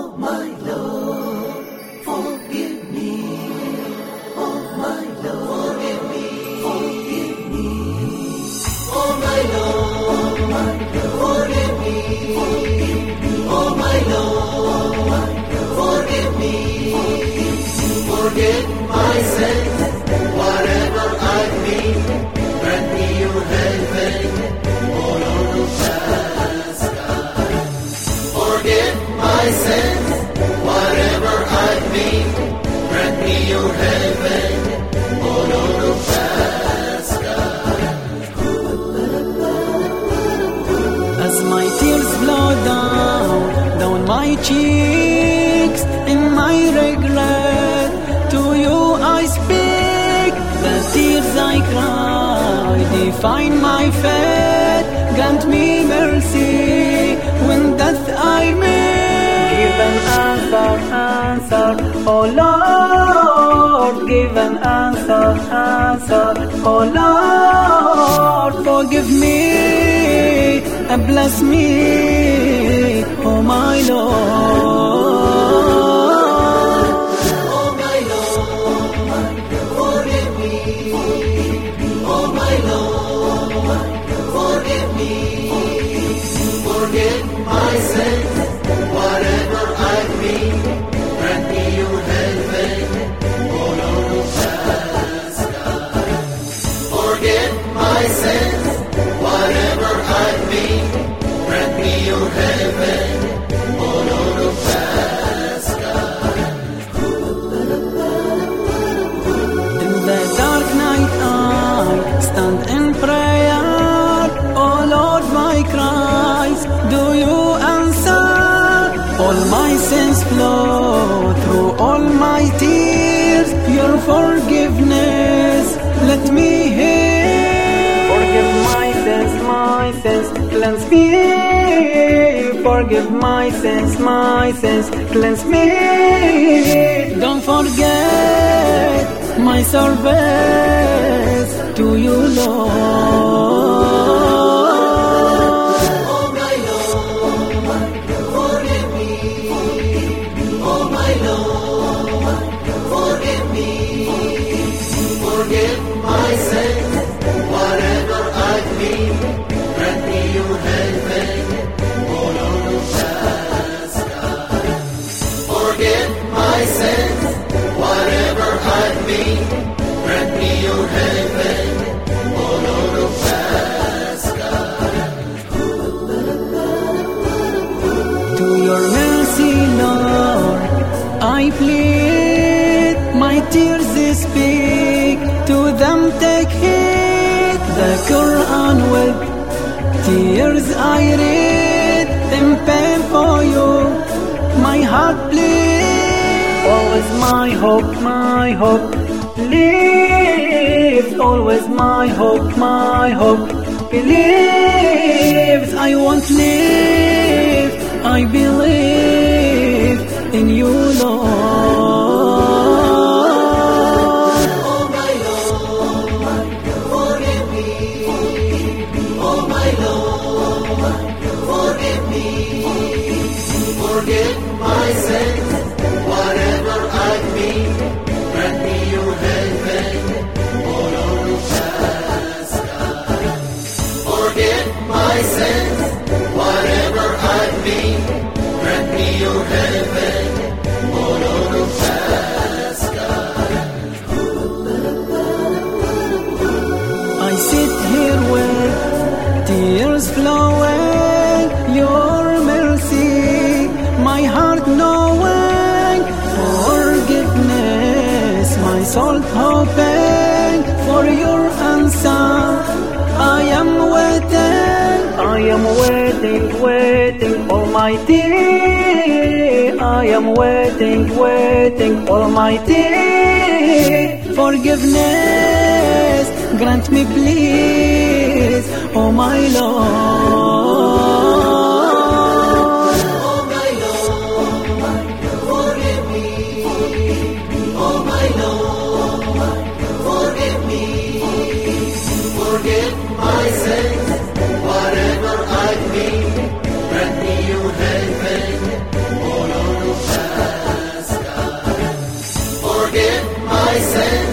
my Lord, forgive me. Oh my Lord, forgive me. Forgive me. Oh my Lord, forgive me. Forgive me. Oh my Lord, forgive me. Forgive my sins, whatever I've been. Grant me your heaven, oh Lord of Shaska. Forgive my sins, whatever I've been. Grant me your heaven, oh Lord of Shaska. As my tears flow down my cheeks, in my regret, to you I speak. The tears I cry define my fate. Grant me mercy when death I meet. Give an answer, oh Lord. Give an answer, oh Lord. Forgive me and bless me, oh my Lord. Forgive my sins, whatever I've been. Grant me your heaven, oh Lord of Shaska. Forgive my sins, whatever I've been. Grant me your heaven, oh Lord of Shaska. In the dark night I stand in prayer. Oh Lord, my cries, do you answer? All my sins flow through all my tears. Your forgiveness, let me hear. Forgive my sins, cleanse me. Forgive my sins, cleanse me. Don't forget my service to you, Lord. Forgive my sins, whatever I've been. Grant me your heaven, oh Lord of Shaska. Forgive my sins, whatever I've been. Grant me your heaven, oh Lord of Shaska. To your mercy, Lord, I plead. My tears speak, to them take heed. The Quran with tears I read. In pain for you, my heart bleeds. Always my hope lives. Always my hope believes. I won't live, I believe in you, Lord. Forgive my sins, whatever I've been. Grant me your heaven, oh Lord of Shaska. Forgive my sins, whatever I've been. Grant me your heaven, oh Lord of Shaska. I sit here with tears flowing, your mercy, my heart knowing, forgiveness, my soul hoping for your answer. I am waiting, Almighty. I am waiting, Almighty. Forgiveness, grant me please, oh my Lord. Forgive my sins, whatever I've been. Grant me your heaven, oh Lord of my sins.